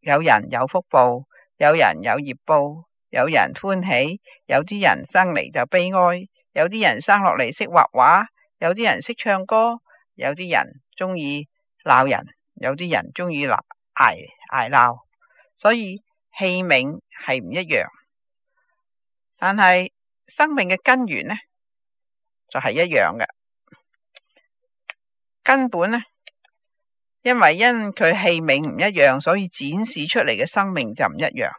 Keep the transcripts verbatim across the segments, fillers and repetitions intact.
有人有福報，有人有業報，有人歡喜，有啲人生嚟就悲哀，有啲人生落嚟識畫畫，有啲人識唱歌，有啲人中意鬧人，有啲人中意挨挨鬧，所以器皿係唔一樣。但係生命嘅根源呢，就係一樣嘅。根本呢，因為因佢器皿唔一樣，所以展示出嚟嘅生命就唔一樣。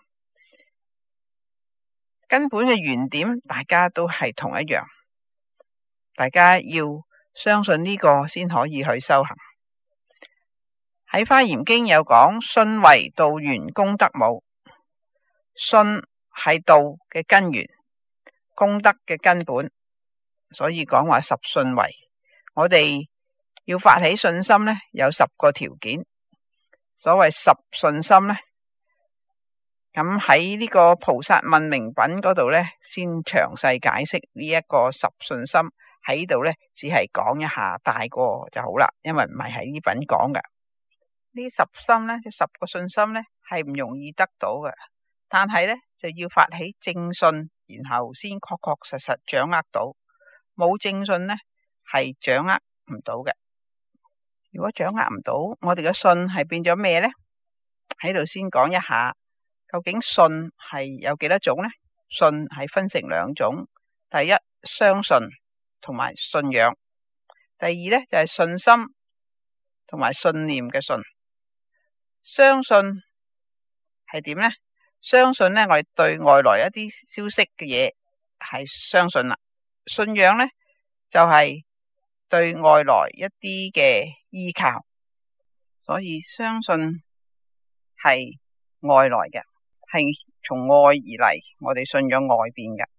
根本嘅原點大家都係同一樣，大家要相信呢個先可以去修行。喺《華嚴經》有講，信為道源，功德母。信係道嘅根源，功德嘅根本，所以講話十信為。我哋要發起信心呢，有十個條件。所謂十信心呢，咁喺呢個菩薩問明品嗰度呢，先詳細解釋呢一個十信心。喺度呢，只係講一下，大過就好啦，因為唔係喺呢品講嘅。呢十心呢，十個信心呢，係唔容易得到嘅，但係呢，就要發起正信，然後先確確實實掌握到。冇正信呢，係掌握唔到嘅。如果掌握唔到，我哋嘅信係變咗咩呢？喺度先講一下，究竟信係有幾多種呢？信係分成兩種，第一相信同埋信仰，第二呢，就係信心同埋信念嘅信。相信係點呢？相信呢，我哋對外來一啲消息嘅嘢係相信啦。信仰呢，就係、是、對外來一啲嘅依靠，所以相信係外來嘅，係從外而嚟，我哋信仰外邊嘅。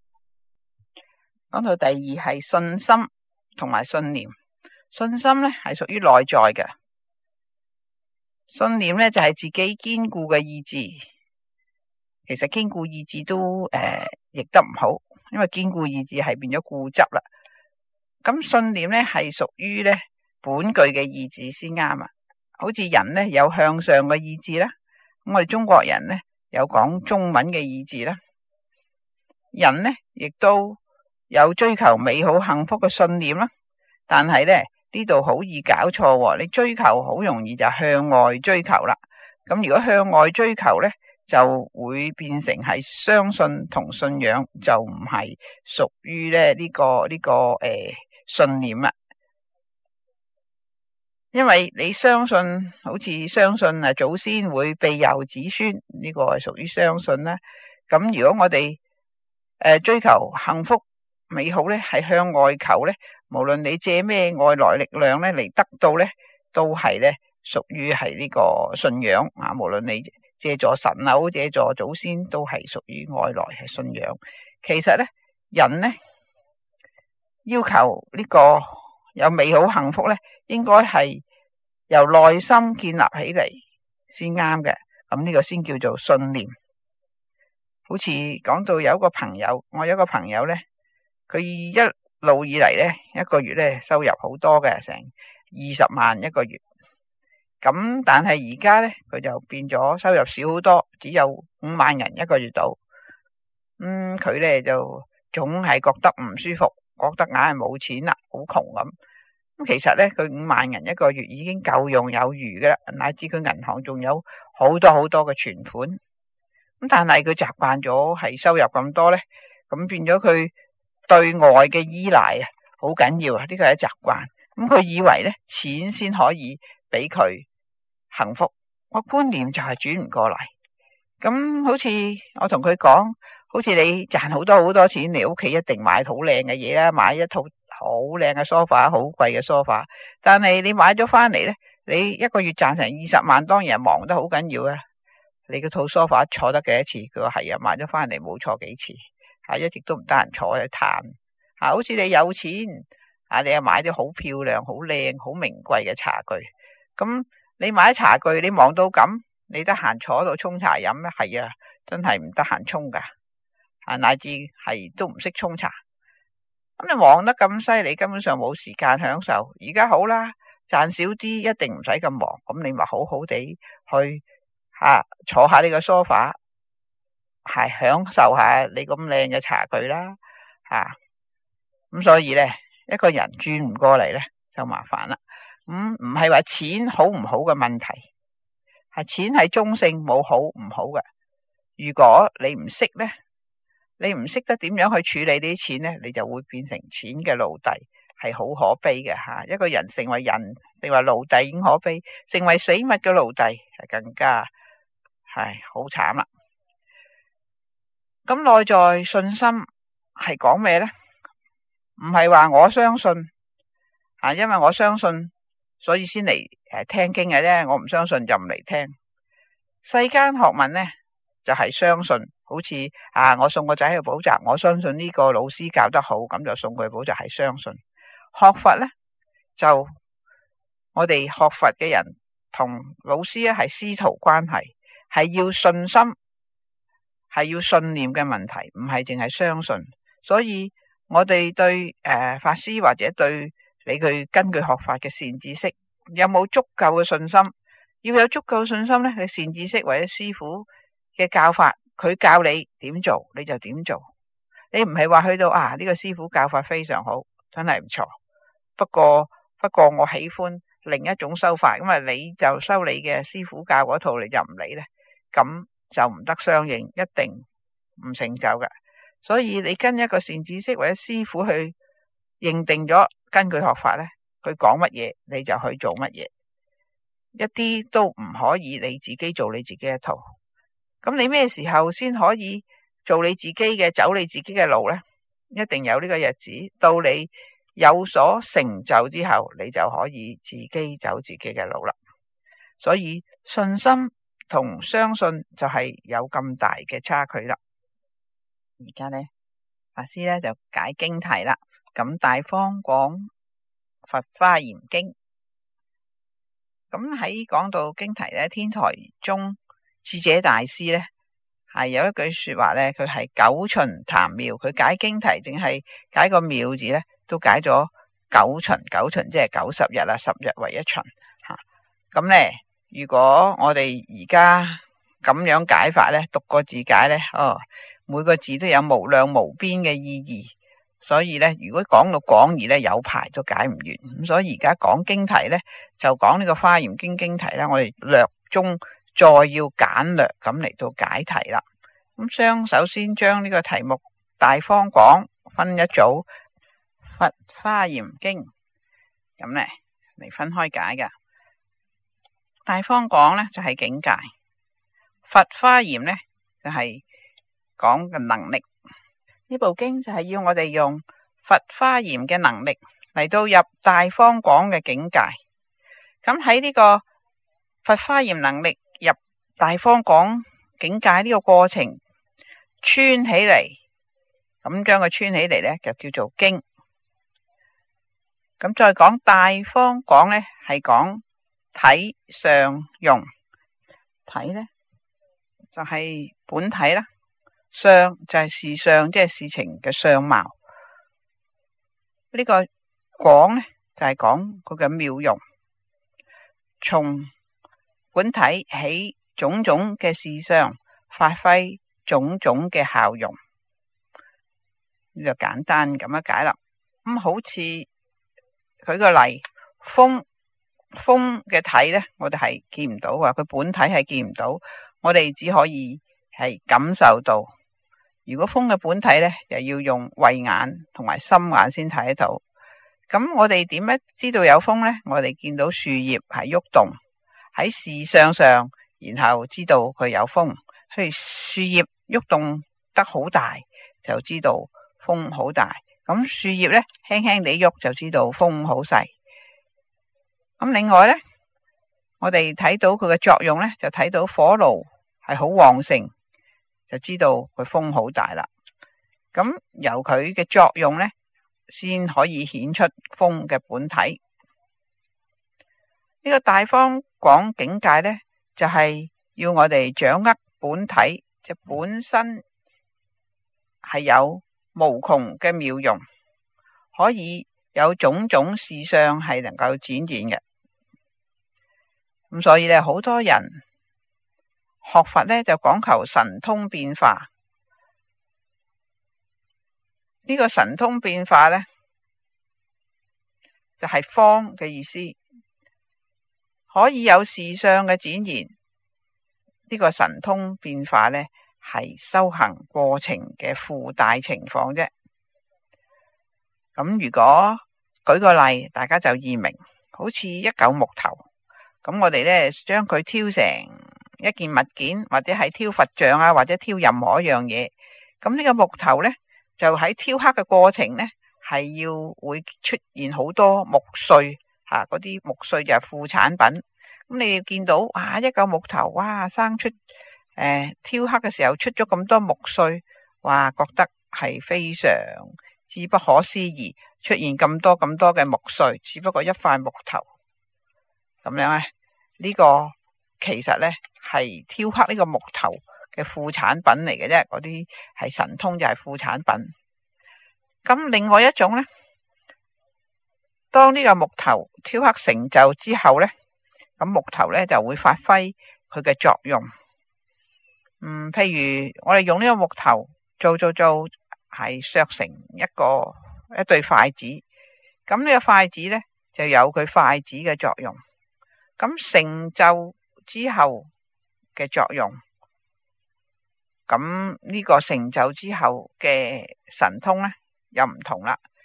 講到第二係信心同埋信念。信心呢，係屬於內在嘅，信念呢，就係、是、自己堅固嘅意志。其實堅固意志都誒譯、呃、得唔好，因為堅固意志係變咗固執啦。咁信念呢，係屬於呢本具嘅意志先啱啊。好似人呢，有向上嘅意志啦，咁我哋中國人呢，有講中文嘅意志啦。人呢，亦都有追求美好幸福嘅信念啦。但係呢，呢度好易搞錯，你追求好容易就向外追求啦。咁如果向外追求呢，就會變成係相信同信仰，就唔係屬於咧呢個呢、這個誒、呃、信念啦。因為你相信，好似相信啊祖先會庇佑子孫，呢、這個係屬於相信啦。咁如果我哋誒、呃、追求幸福美好咧，係向外求咧，無論你借咩外來力量咧嚟得到咧，都係咧屬於係呢個信仰啊。無論你借助神偶、借助祖先，都係屬於外來係信仰。其實咧，人咧要求呢個有美好幸福咧，應該係由內心建立起嚟先啱嘅。咁呢個先叫做信念。好似講到有一個朋友，我有一個朋友咧，佢一路以嚟咧，一個月咧收入好多嘅，成二十萬一個月。咁但係而家咧，佢就變咗收入少好多，只有五萬人一個月度。咁佢咧就總係覺得唔舒服，覺得硬係冇錢啦，好窮咁。咁其實咧，佢五萬人一個月已經夠用有餘嘅啦，乃至佢銀行仲有好多好多嘅存款。咁但係佢習慣咗係收入咁多咧，咁變咗佢對外嘅依賴啊，好緊要啊！呢個係習慣。咁佢以為咧，錢先可以俾佢幸福，個觀念就係轉唔過嚟。咁好似我同佢講，好似你賺好多好多錢，你屋企一定買好靚嘅嘢啦，買一套好靚嘅梳化，好貴嘅梳化。但係你買咗翻嚟咧，你一個月賺成二十萬，當然忙得好緊要啊！你個套梳化坐得幾多次？佢話係啊，買咗翻嚟冇坐幾次，吓一直都唔得閒坐去嘆。吓，好似你有錢啊，你又買啲好漂亮、好靚、好名貴嘅茶具。咁你買茶具，你忙到咁，你得閒坐度沖茶飲咩？係啊，真係唔得閒沖噶，啊乃至係都唔識沖茶。咁你忙得咁犀利，根本上冇時間享受。而家好啦，賺少啲，一定唔使咁忙。咁你咪好好地去吓坐下呢個梳化，係享受下你咁靚嘅茶具啦，吓咁所以咧，一個人轉唔過嚟咧就麻煩啦。咁唔係話錢好唔好嘅問題，係錢係中性，冇好唔好嘅。如果你唔識咧，你唔識得點樣去處理呢啲錢咧，你就會變成錢嘅奴隸，係好可悲嘅吓。一個人成為人，成為奴隸已經可悲，成為死物嘅奴隸係更加係好慘啦。咁內在信心係講咩咧？唔係話我相信啊，因為我相信所以先嚟誒聽經嘅啫，我唔相信就唔嚟聽。世間學問咧就係相信，好似啊我送個仔去補習，我相信呢個老師教得好，咁就送佢去補習，係相信。學佛咧就我哋學佛嘅人同老師咧係師徒關係，係要信心，係要信念嘅問題，唔係淨係相信。所以我哋對誒、呃、法師或者對你佢根據學法嘅善知識有冇足夠嘅信心？要有足夠信心咧，你善知識或者師父嘅教法，佢教你點做你就點做。你唔係話去到啊呢、這個師父教法非常好，真係唔錯。不過不過我喜歡另一種修法，因為你就修你嘅師父教嗰套，你就唔理咧，咁就唔得相應，一定唔成就嘅。所以你跟一個善知識或者師父去認定咗，根據學法咧，佢講乜嘢你就去做乜嘢，一啲都唔可以你自己做你自己一套。咁你咩時候先可以做你自己嘅，走你自己嘅路咧？一定有呢個日子，到你有所成就之後，你就可以自己走自己嘅路啦。所以信心同相信就係有咁大嘅差距啦。而家咧，法師咧就解經題啦。咁大方廣佛華嚴經，咁喺講到經題咧，天台宗智者大師咧係有一句說話咧，佢係九旬談妙，佢解經題淨係解個妙字咧，都解咗九旬，九旬即係九十日啦，十日為一旬吓。咁咧，如果我哋而家咁樣解法咧，讀個字解咧，哦。每個字都有無量無邊嘅意義，所以咧，如果講到廣義咧，有排都解唔完。咁所以而家講經題咧，就講呢個華嚴經經題啦。我哋略中再要簡略咁嚟到解題啦。咁將首先將呢個題目大方廣分一組，佛華嚴經咁咧嚟分開解嘅。大方廣咧就係境界，佛華嚴咧就係講嘅能力。呢部經就係要我哋用佛華嚴嘅能力嚟到入大方廣嘅境界。咁喺呢個佛華嚴能力入大方廣境界呢個過程穿起嚟，咁將佢穿起嚟呢，就叫做經。咁再講大方廣呢，係講體相用。體呢，就係本體啦。相就係事相，即係事情嘅相貌。呢個廣呢，就係講佢嘅妙用，從本體起種種嘅事相，發揮種種嘅效用。呢就簡單咁樣解啦。咁好似舉個例，風風嘅體呢，我哋係見唔到啊，佢本體係見唔到，我哋只可以係感受到。如果風嘅本體咧，又要用慧眼同埋心眼先睇得到。咁我哋點樣知道有風咧？我哋見到樹葉係喐動喺事相上，然後知道佢有風。譬如樹葉喐動得好大，就知道風好大。咁樹葉咧輕輕地喐，就知道風好細。咁另外咧，我哋睇到佢嘅作用咧，就睇到火爐係好旺盛，就知道佢風好大啦。咁由佢嘅作用呢，先可以顯出風嘅本體。呢個大方廣境界呢，就係要我哋掌握本體，即本身係有無窮嘅妙用，可以有種種事相係能夠展現嘅。咁所以呢，好多人學佛咧就講求神通變化。呢個神通變化咧就係方嘅意思，可以有事相嘅展現。呢個神通變化咧係修行過程嘅附帶情況啫。咁如果舉個例，大家就易明，好似一嚿木頭，咁我哋咧將佢挑成一件物件，或者係挑佛像啊，或者挑任何一樣嘢。咁呢個木頭咧就喺挑刻嘅過程咧係要會出現好多木碎吓，嗰啲木碎就係副產品。咁你要見到啊，一嚿木頭哇生出誒、呃、雕刻嘅時候出咗咁多木碎，哇覺得係非常之不可思議，出現咁多咁多嘅木碎，只不過一塊木頭咁樣咧。呢、呢個其實咧係雕刻呢個木頭嘅副產品嚟嘅啫，嗰啲係神通就係副產品。咁另外一種咧，當呢個木頭雕刻成就之後咧，咁木頭咧就會發揮佢嘅作用。嗯，譬如我哋用呢個木頭做做做，係削成一個一對筷子。咁呢個筷子咧就有佢筷子嘅作用。咁成就之後嘅作用，咁呢個成就之後嘅神通咧又唔同啦。